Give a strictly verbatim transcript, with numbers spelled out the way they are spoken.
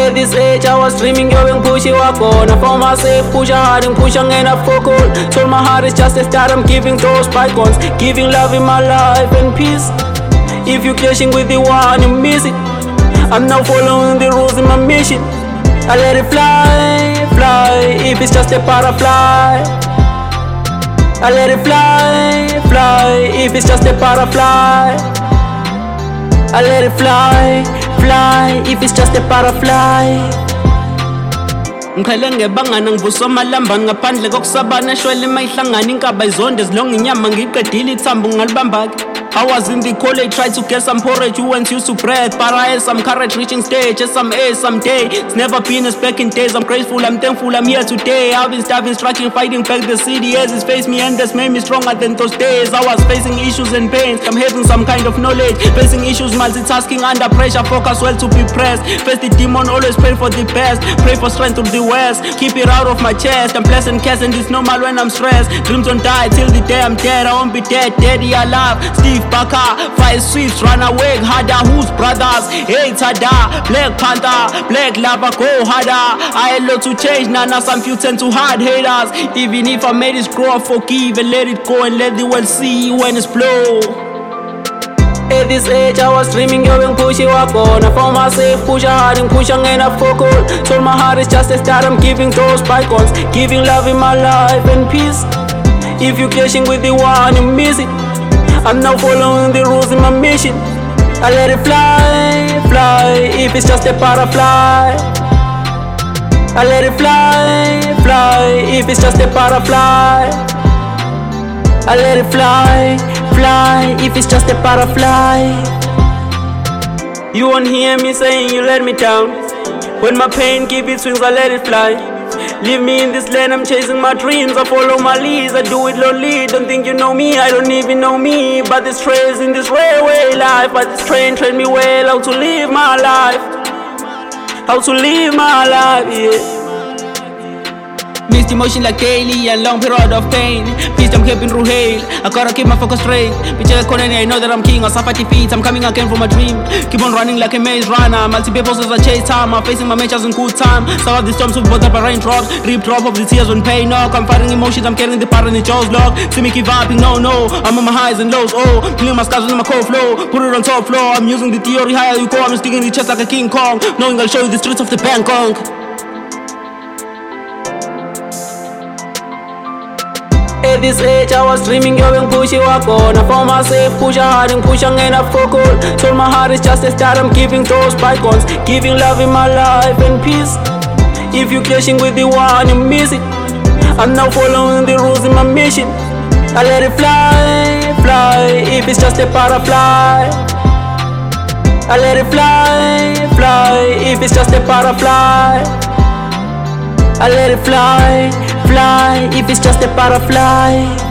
At this age I was dreaming of being pushy wakona. Found myself push hard and push and I focal. Told my heart it's just a start, I'm giving those bygones, giving love in my life and peace. If you clashing with the one, you miss it. I'm now following the rules in my mission. I let it fly, fly, if it's just a butterfly. I let it fly, fly, if it's just a butterfly. I let it fly, fly, if it's just a butterfly. Ngikhele ngebangana ngivusa amalambani ngaphandle kokusabana shwele mayihlangana inkaba izonde zilonga inyama ngiqedile ithambo ngalibambaki. I was in the college, tried to get some porridge, you went used to breath. But I had some courage reaching stage, just some air someday. It's never been as back in days, I'm grateful, I'm thankful, I'm here today. I've been starving, striking, fighting back the city as it's faced me and that's made me stronger than those days. I was facing issues and pains, I'm having some kind of knowledge. Facing issues, multitasking, under pressure, focus well to be pressed. Face the demon, always pray for the best. Pray for strength to the west, keep it out of my chest. I'm blessed and cast and it's normal when I'm stressed. Dreams don't die till the day I'm dead, I won't be dead, daddy alive. Steve Baka, five sweeps, run away, harder, who's brothers, hey Tada, Black Panther, Black Lava, go harder. I had lot to change, now now some few tend to hard haters. Even if I made it grow, I forgive and let it go and let the world see when it's blow. At this age I was dreaming of being pushy wakona. Found myself push hard and push and I focal. Told my heart it's just a start, I'm giving those bygones, giving love in my life and peace. If you clashing with the one, you miss it. I'm now following the rules in my mission. I let it fly, fly, if it's just a butterfly. I let it fly, fly, if it's just a butterfly. I let it fly, fly, if it's just a butterfly. You won't hear me saying you let me down. When my pain keep its wings, I let it fly. Leave me in this land, I'm chasing my dreams. I follow my leads, I do it lonely. Don't think you know me, I don't even know me. But this train's in this railway life. But this train trained me well how to live my life. How to live my life, yeah. Mixed emotion like daily and long period of pain. Peace I'm keeping through hail, I gotta keep my focus straight. Bitch I know that I'm king, I suffer defeats. I'm coming again from a dream. Keep on running like a maze runner. Multiple as I chase time, I'm facing my matches in good time. Some of the storms will bothered by raindrops. Rip drop of the tears when pain knock. I'm fighting emotions, I'm carrying the power in the jaws lock. See me keep vibing, no no. I'm on my highs and lows, oh. Clean my scars with my cold flow. Put it on top floor, I'm using the theory higher you go. I'm sticking the chest like a King Kong. Knowing I'll show you the streets of the Bangkok. At this age I was dreaming of being pushy wakona. Found myself push hard and push and I focal. Told my heart it's just a start, I'm giving those bygones, giving love in my life and peace. If you clashing with the one, you miss it. I'm now following the rules in my mission. I let it fly, fly, if it's just a butterfly. I let it fly, fly, if it's just a butterfly. I let it fly, fly, if it's just a butterfly.